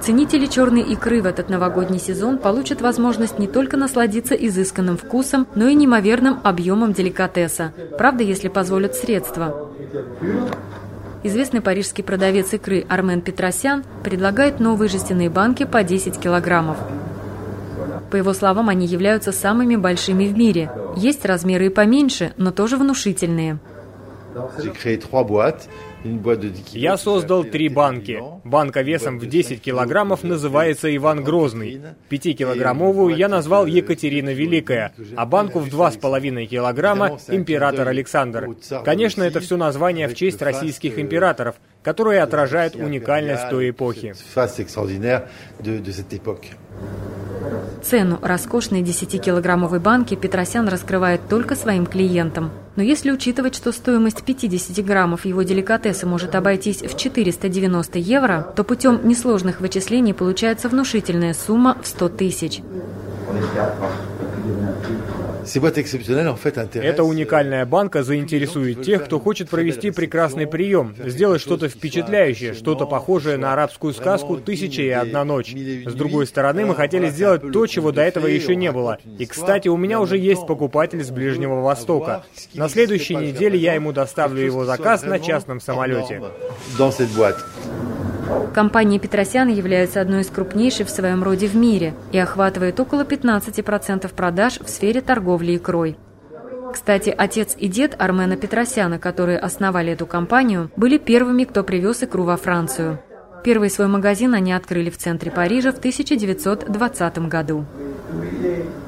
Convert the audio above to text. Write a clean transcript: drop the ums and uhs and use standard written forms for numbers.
Ценители черной икры в этот новогодний сезон получат возможность не только насладиться изысканным вкусом, но и неимоверным объемом деликатеса. Правда, если позволят средства. Известный парижский продавец икры Армен Петросян предлагает новые жестяные банки по 10 килограммов. По его словам, они являются самыми большими в мире. Есть размеры и поменьше, но тоже внушительные. Я создал 3 банки. Банка весом в 10 килограммов называется «Иван Грозный». 5-килограммовую я назвал «Екатерина Великая», а банку в 2,5 килограмма «Император Александр». Конечно, это все названия в честь российских императоров, которые отражают уникальность той эпохи. Цену роскошной 10-килограммовой банки Петросян раскрывает только своим клиентам. Но если учитывать, что стоимость 50 граммов его деликатеса может обойтись в 490 евро, то путем несложных вычислений получается внушительная сумма в 100 тысяч. Эта уникальная банка заинтересует тех, кто хочет провести прекрасный прием, сделать что-то впечатляющее, что-то похожее на арабскую сказку «Тысяча и одна ночь». С другой стороны, мы хотели сделать то, чего до этого еще не было. И, кстати, у меня уже есть покупатель с Ближнего Востока. На следующей неделе я ему доставлю его заказ на частном самолете. Компания Петросяна является одной из крупнейших в своем роде в мире и охватывает около 15% продаж в сфере торговли икрой. Кстати, отец и дед Армена Петросяна, которые основали эту компанию, были первыми, кто привез икру во Францию. Первый свой магазин они открыли в центре Парижа в 1920 году.